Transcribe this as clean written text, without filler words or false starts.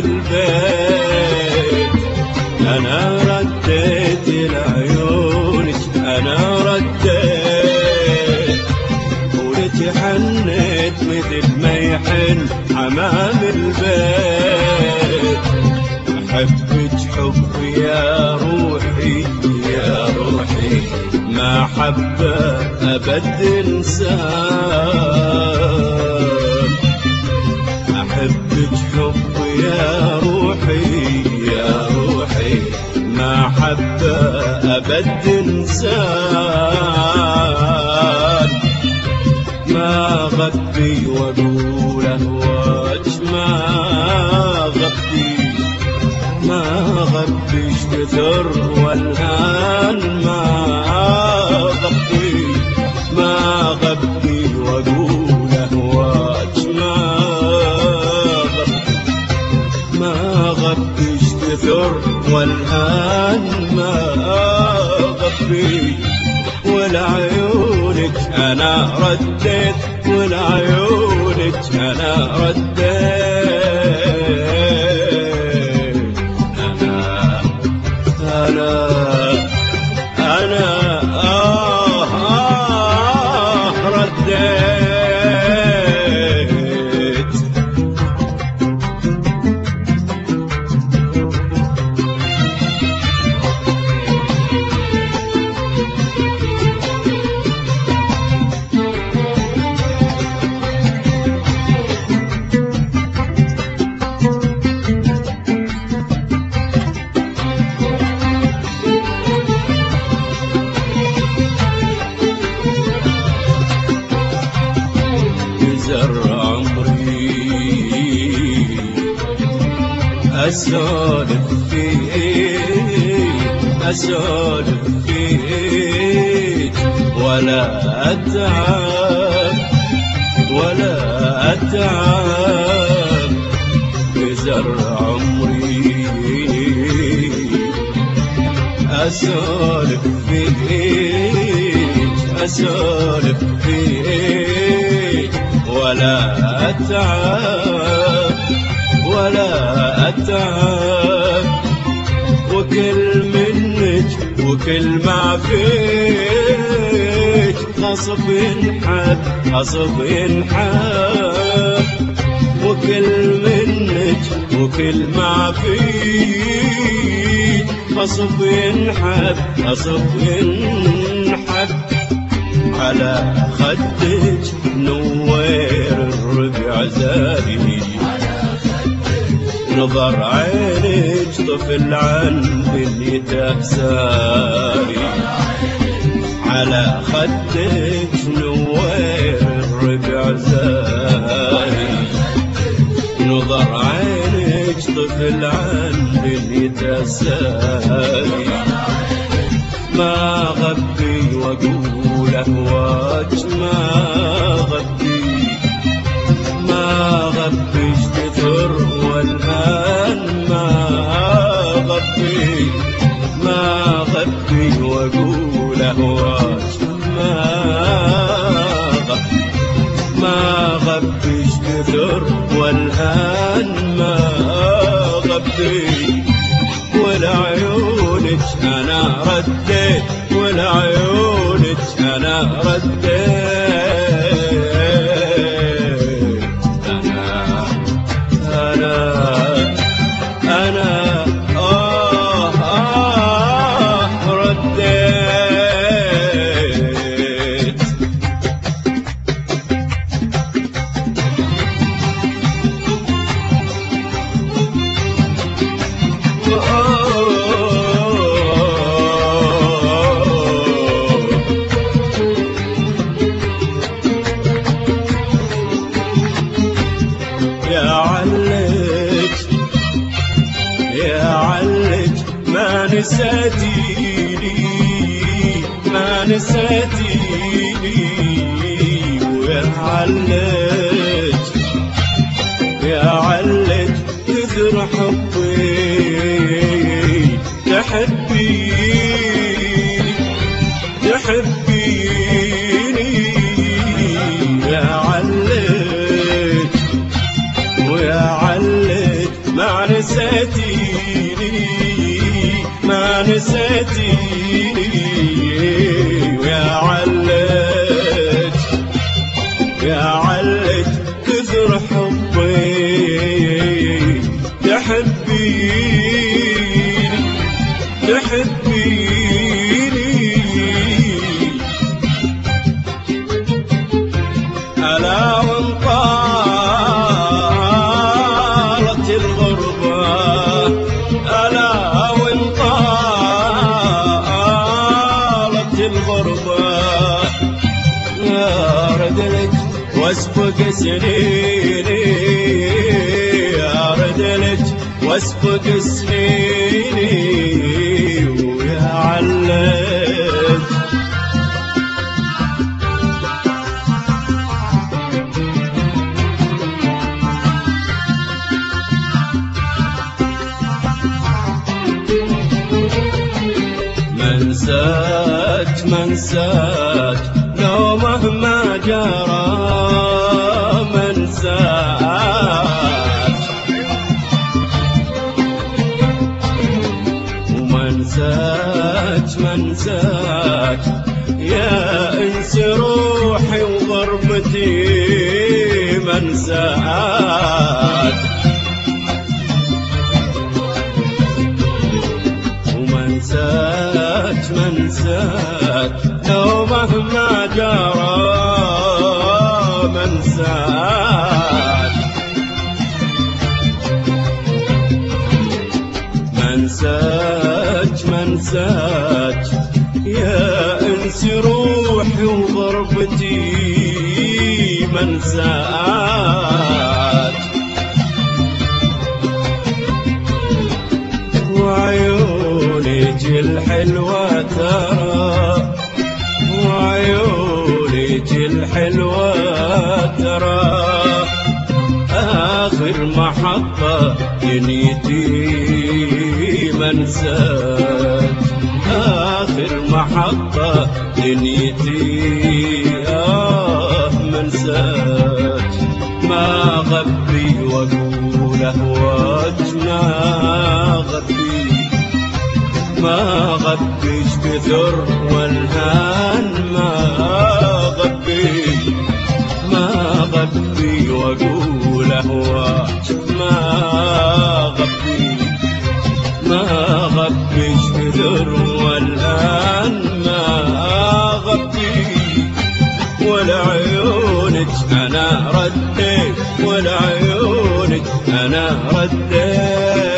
البيت. أنا رديت لعيونك، أنا رديت، ولك حنيت مثل ما يحن حمام البيت. أحبك حب يا روحي يا روحي، ما حبه أبد إنسان. أحبك حب يا روحي يا روحي، ما حبه أبد إنسان. ما غبي وأقول أهواك، ما غبي ما غبيش كثر والآن ما غبي، ما غبي وأقول أهواك، ما غبيش كثر والآن ما غبي. ولعيونك أنا رديت، ولعيونك أنا رديت. أنا رديت. زر عمري أسولف فيك، أسولف فيك، ولا أتعب ولا أتعب. بزر عمري أسولف فيك، أسولف فيك، ولا أتعب ولا أتعب. وكل منك وكل ما فيك غصب ينحب، غصب ينحب. وكل منك وكل ما فيك غصب ينحب، غصب ينحب. على خدك نوير الربع زاري، نظر عينك طفل عن بنيته ساري. على خدك نوير الربع زاري، نظر عينك طفل عن بنيته ساري. ما غبي وأقول أهواك، ما غبي ما غبيش كثر والآن ما غبي، ما غبي وأقول أهواك، ما غبيش كثر والآن ما غبي. ولعيونك أنا رديت، ولعيونك أنا رديت. أنا رديت. يا علك يا علك ما نسيتيني، ما نسيتيني. ويا علك يا علك كثر حبي، تحبيني تحبيني. يا علك ويا علك ما نسيتيني ما نسيتيني ويا علج يا علج كثر حبي تحبيني تحبيني ألا وإن طالت الغربة ألا وإن طالت الغربة يا ردلك واسبق سنيني يا ردلك واسبق سنيني ويا علج منساك لو مهما جرى منساك ومنساك يا انس روحي وغربتي منساك منساك لو مهما جرى منساك منساك يا انس روحي وغربتي منساك وعيونك الحلوة ترى وعيونك الحلوة ترى آخر محطة دنيتي منساك آخر محطة دنيتي منساك ما غبي وأقول أهواك ما غبيش كثر والهان ما غبي واقول اهواك ما غبيش كثر والهان ما غبي ولا عيونك انا رديت ولا عيونك انا رديت